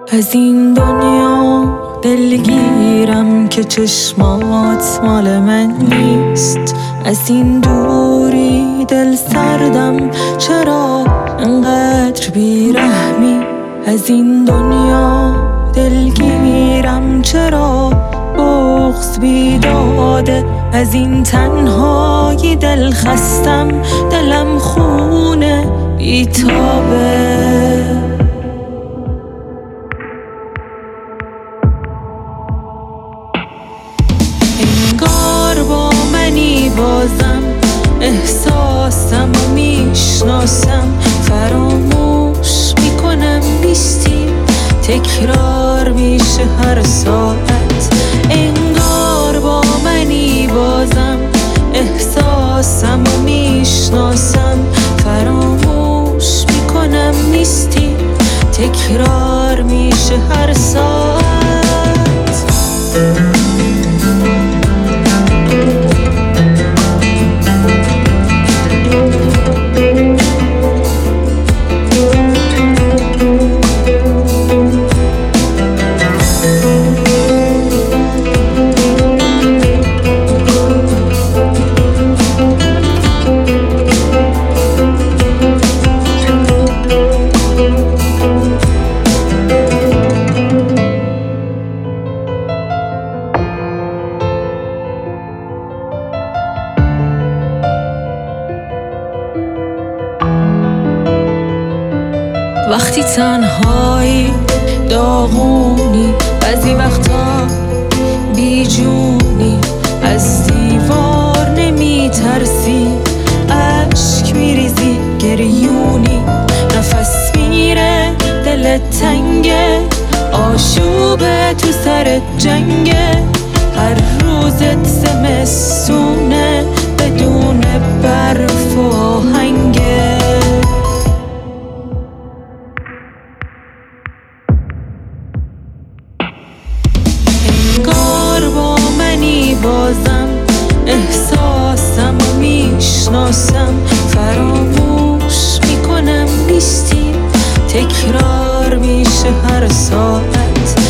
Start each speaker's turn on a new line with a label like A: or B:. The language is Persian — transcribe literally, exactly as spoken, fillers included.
A: از این دنیا دلگیرم که چشمات مال من نیست. از این دوری دل سردم، چرا انقدر بیرحمی؟ از این دنیا دلگیرم، چرا بغض بیداده؟ از این تنهایی دل خستم، دلم خونه بیتابه. انگار با منی بازم، احساسم و میشناسم، فراموش میکنم نیستی، تکرار میشه هر ساعت. انگار با منی بازم، احساسم و میشناسم، فراموش میکنم نیستی، تکرار میشه هر ساعت. وقتی تنهایی داغونی، بعضی وقتا بیجونی، از دیوار نمی ترسی، عشق میریزی گریونی، نفس میره دلت تنگه، آشوبه تو سر جنگه، هر روزت زمستونه بدون برف و آهنگه. انگار با منی بازم، احساسم و میشناسم، فراموش میکنم نیستی، تکرار میشه هر ساعت.